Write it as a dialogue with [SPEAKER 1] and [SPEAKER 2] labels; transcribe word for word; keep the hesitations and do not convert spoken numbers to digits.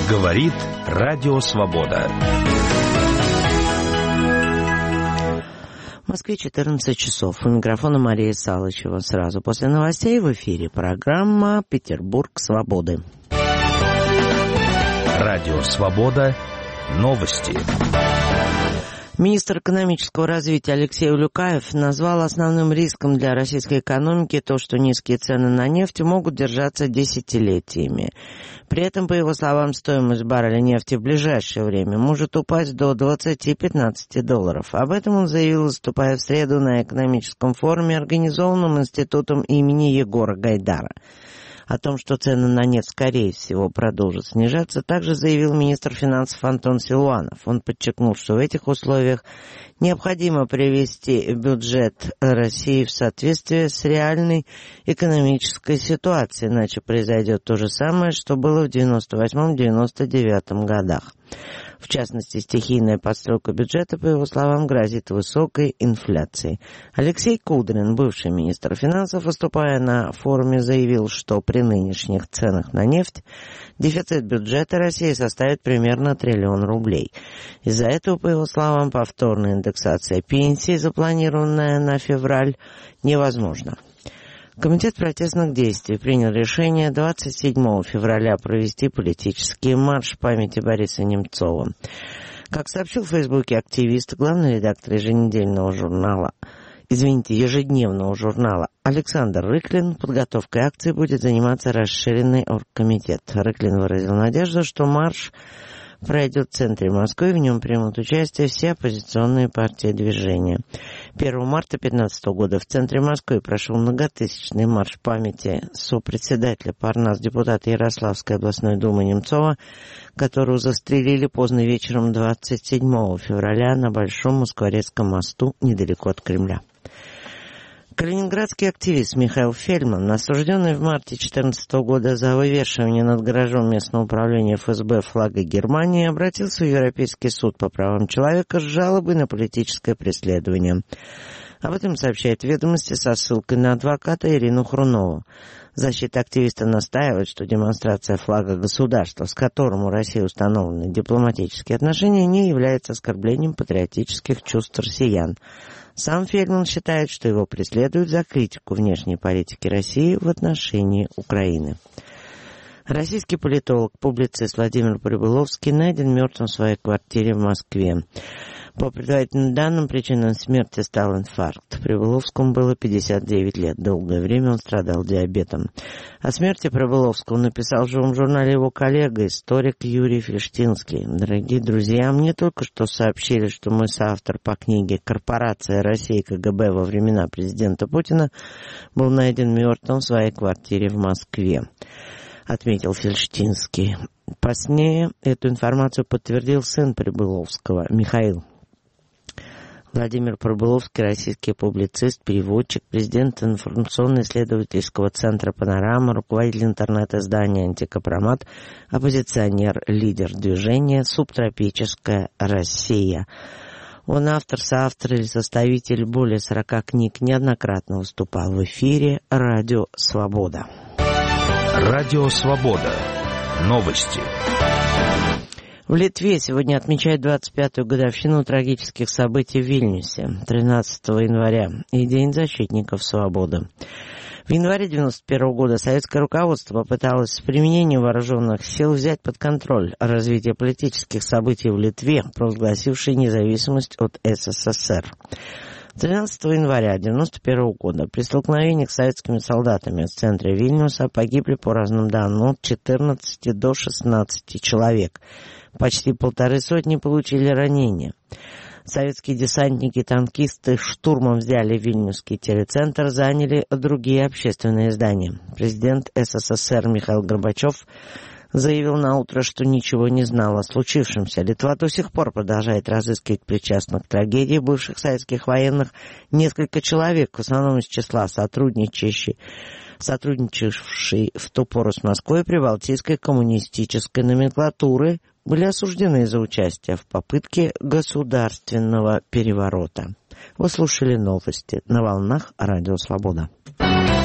[SPEAKER 1] Говорит Радио Свобода.
[SPEAKER 2] В Москве четырнадцать часов. У микрофона Мария Салычева. Сразу после новостей в эфире программа «Петербург свободы».
[SPEAKER 1] Радио Свобода. Новости.
[SPEAKER 2] Министр экономического развития Алексей Улюкаев назвал основным риском для российской экономики то, что низкие цены на нефть могут держаться десятилетиями. При этом, по его словам, стоимость барреля нефти в ближайшее время может упасть до двадцати-пятнадцати долларов. Об этом он заявил, выступая в среду на экономическом форуме, организованном институтом имени Егора Гайдара. О том, что цены на нефть, скорее всего, продолжат снижаться, также заявил министр финансов Антон Силуанов. Он подчеркнул, что в этих условиях необходимо привести бюджет России в соответствие с реальной экономической ситуацией, иначе произойдет то же самое, что было в девяносто восьмом — девяносто девятом годах. В частности, стихийная подстройка бюджета, по его словам, грозит высокой инфляцией. Алексей Кудрин, бывший министр финансов, выступая на форуме, заявил, что при нынешних ценах на нефть дефицит бюджета России составит примерно триллион рублей. Из-за этого, по его словам, повторная индексация пенсий, запланированная на февраль, невозможна. Комитет протестных действий принял решение двадцать седьмого февраля провести политический марш памяти Бориса Немцова. Как сообщил в Фейсбуке активист, главный редактор еженедельного журнала, извините, ежедневного журнала Александр Рыклин, подготовкой акции будет заниматься расширенный оргкомитет. Рыклин выразил надежду, что марш пройдет в центре Москвы, в нем примут участие все оппозиционные партии движения. первого марта две тысячи пятнадцатого года в центре Москвы прошел многотысячный марш памяти сопредседателя Парнас, депутата Ярославской областной думы Немцова, которого застрелили поздно вечером двадцать седьмого февраля на Большом Москворецком мосту недалеко от Кремля. Калининградский активист Михаил Фельдман, осужденный в марте две тысячи четырнадцатого года за вывешивание над гаражом местного управления эф эс бэ флага Германии, обратился в Европейский суд по правам человека с жалобой на политическое преследование. Об этом сообщает «Ведомости» со ссылкой на адвоката Ирину Хрунову. Защита активиста настаивает, что демонстрация флага государства, с которым у России установлены дипломатические отношения, не является оскорблением патриотических чувств россиян. Сам Фельдман считает, что его преследуют за критику внешней политики России в отношении Украины. Российский политолог, публицист Владимир Прибыловский найден мертвым в своей квартире в Москве. По предварительным данным, причиной смерти стал инфаркт. Прибыловскому было пятьдесят девять лет. Долгое время он страдал диабетом. О смерти Прибыловского написал в живом журнале его коллега, историк Юрий Фельштинский. Дорогие друзья, мне только что сообщили, что мой соавтор по книге «Корпорация России ка гэ бэ во времена президента Путина» был найден мертвым в своей квартире в Москве, отметил Фельштинский. Позднее эту информацию подтвердил сын Прибыловского, Михаил. Владимир Прибыловский, российский публицист, переводчик, президент информационно-исследовательского центра «Панорама», руководитель интернет-издания «Антикомпромат», оппозиционер, лидер движения «Субтропическая Россия». Он автор, соавтор или составитель более сорока книг, неоднократно выступал в эфире «Радио Свобода».
[SPEAKER 1] Радио Свобода. Новости.
[SPEAKER 2] В Литве сегодня отмечают двадцать пятую годовщину трагических событий в Вильнюсе, тринадцатого января, и День защитников свободы. В январе девяносто первого года советское руководство попыталось с применением вооруженных сил взять под контроль развитие политических событий в Литве, провозгласившей независимость от эс эс эс эр. тринадцатого января девяносто первого года при столкновениях с советскими солдатами в центре Вильнюса погибли по разным данным от четырнадцати до шестнадцати человек. Почти полторы сотни получили ранения. Советские десантники и танкисты штурмом взяли Вильнюсский телецентр, заняли другие общественные здания. Президент эс эс эс эр Михаил Горбачев заявил наутро, что ничего не знал о случившемся. Литва до сих пор продолжает разыскивать причастных к трагедии бывших советских военных. Несколько человек, в основном из числа сотрудничающих, сотрудничавшие в ту пору с Москвой прибалтийской коммунистической номенклатуры, были осуждены за участие в попытке государственного переворота. Вы слушали новости на волнах Радио Свобода.